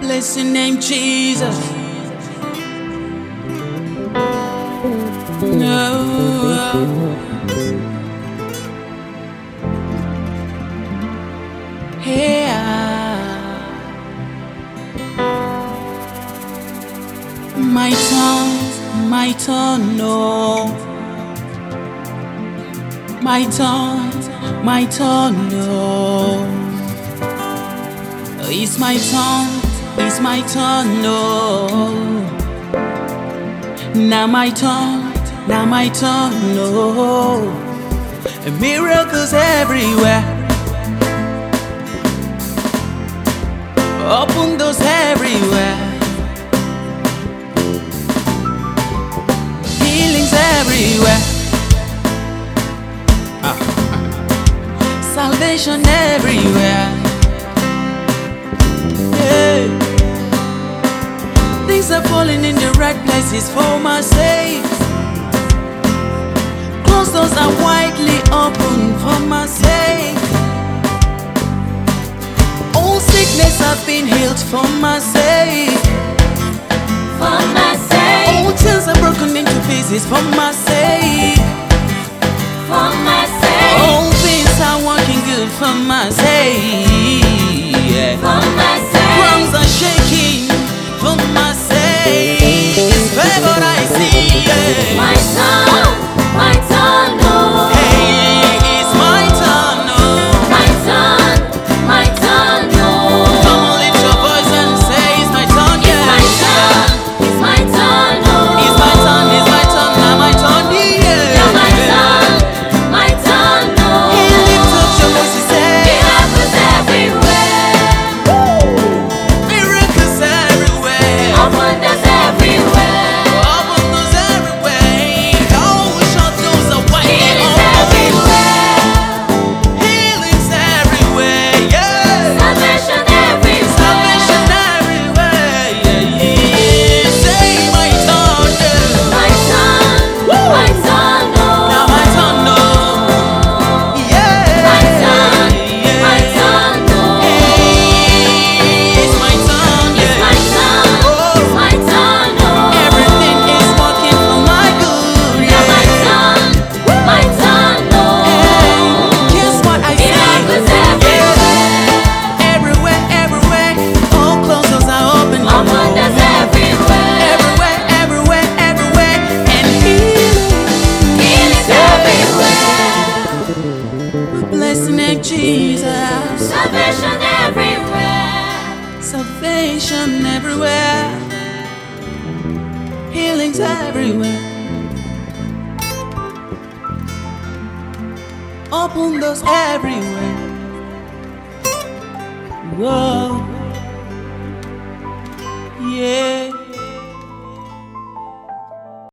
bless your name, Jesus. No. Hey, my turn, no. My turn, no. It's my turn, no. Now my turn, no. Miracles everywhere. Open doors everywhere. Healings everywhere. Salvation everywhere. Yeah. Things are falling in the right places for my sake. Closed doors are widely open for my sake. All sickness have been healed for my sake. For my sake. All chains are broken into pieces for my sake. For my sake. All things are working good for my sake. Yeah. For my sake. Grounds are shaking for my sake. It's favor I see. Yeah. My turn, no. Hey, it's my turn, no. My turn, no. Come on, lift your voice and say it's my turn, yeah. It's my turn, no. It's my turn, now my turn, yeah. Now my turn, no. Hey, lift up your voice and say Miracles everywhere. miracles everywhere. Open doors everywhere. Open doors everywhere. Oh, shut doors are wide Healings open. everywhere. Healings everywhere, yeah. Salvation everywhere. Salvation everywhere, yeah, yeah. Say my turn, yeah. My turn, no. Now my turn, no. Yeah. My turn, no. Hey, it's my turn, yeah. My turn, no. Everything is working for my good, Now yeah. my turn, no. Guess what I say? Miracles everywhere. Everywhere, everywhere. All closed doors are open, Open doors everywhere. everywhere, everywhere, everywhere. And Healings everywhere. we bless the name Jesus. Salvation everywhere. Salvation everywhere. Healings everywhere. Open doors everywhere. Whoa. Yeah.